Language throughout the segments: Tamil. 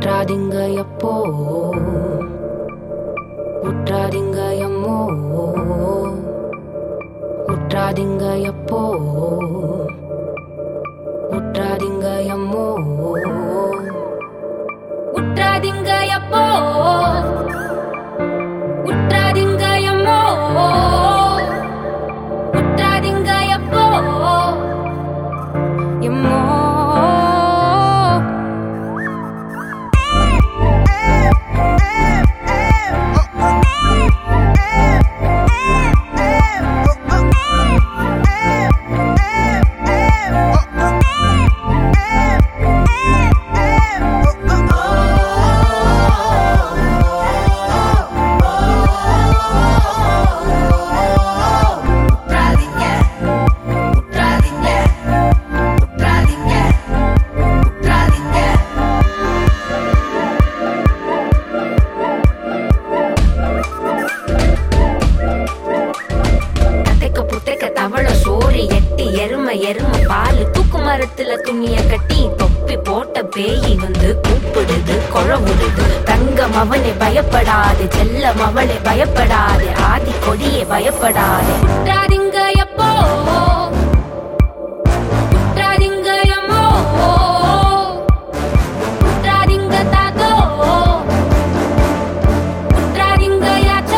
உற்றாதீங்க எப்போ உற்றாதீங்க எம்மோ உற்றாதீங்க எப்போ உற்றாதீங்க எம்மோ உற்றாதீங்க எப்போ உற்றாதீங்க எம்மோ உற்றாதீங்க எப்போ எம்மோ எருமை பாலு தூக்கு மரத்துல துணிய கட்டி தொப்பி போட்ட பேயி வந்து கூப்பிடுது கொழவுடுது தங்கம் அவனை பயப்படாது செல்லம் அவளை பயப்படாது ஆதி கொடியே பயப்படாது உற்றாதீங்க எப்போ உற்றாதீங்க எம்மோ உற்றாதீங்க தாத்தோ உற்றாதீங்க யாச்சோ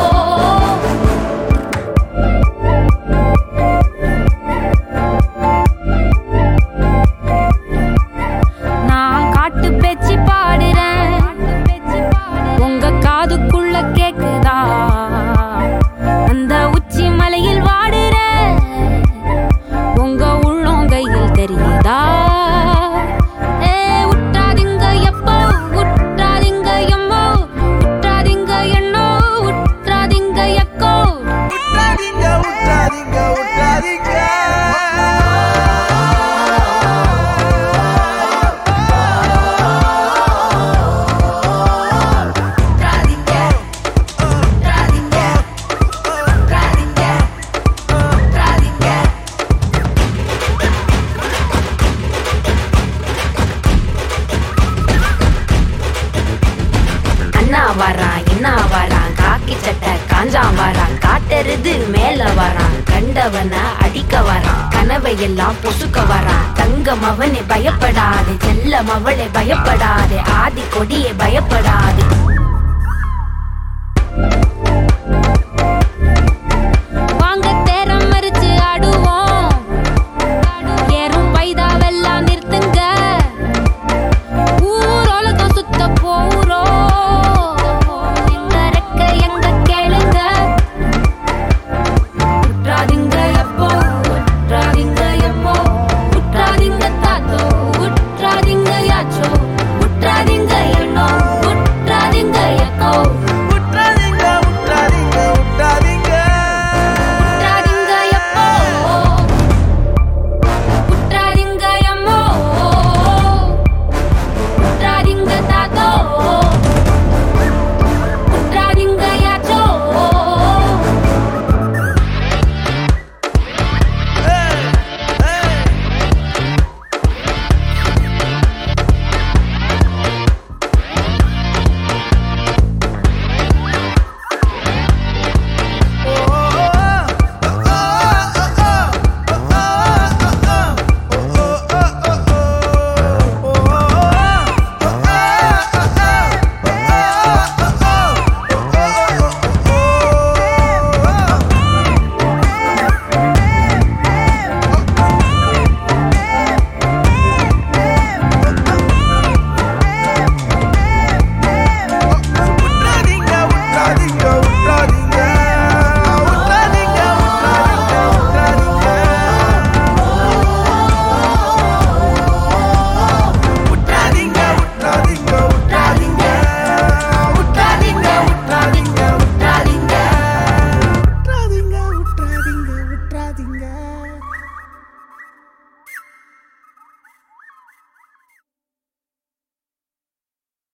கேக்குதா அந்த உச்சி மலையில் வாடுற உங்க உள்ளங்கையில் தெரியுதா உற்றாதீங்க எப்போ உற்றாதீங்க எம்மோ உற்றாதீங்க எண்ணோ உற்றாதீங்க எக்கோ உற்றாதீங்க உற்றாதீங்க உற்றாதீங்க வரான் என்ன வரான் காக்கி சட்டை காஞ்சான் வரான் காட்டெருது மேல வரான் கண்டவன அடிக்க வரான் கனவையெல்லாம் பொசுக்க வரான் தங்கம் அவனை பயப்படாது செல்லம் அவளை பயப்படாது ஆதி கொடியே பயப்படாது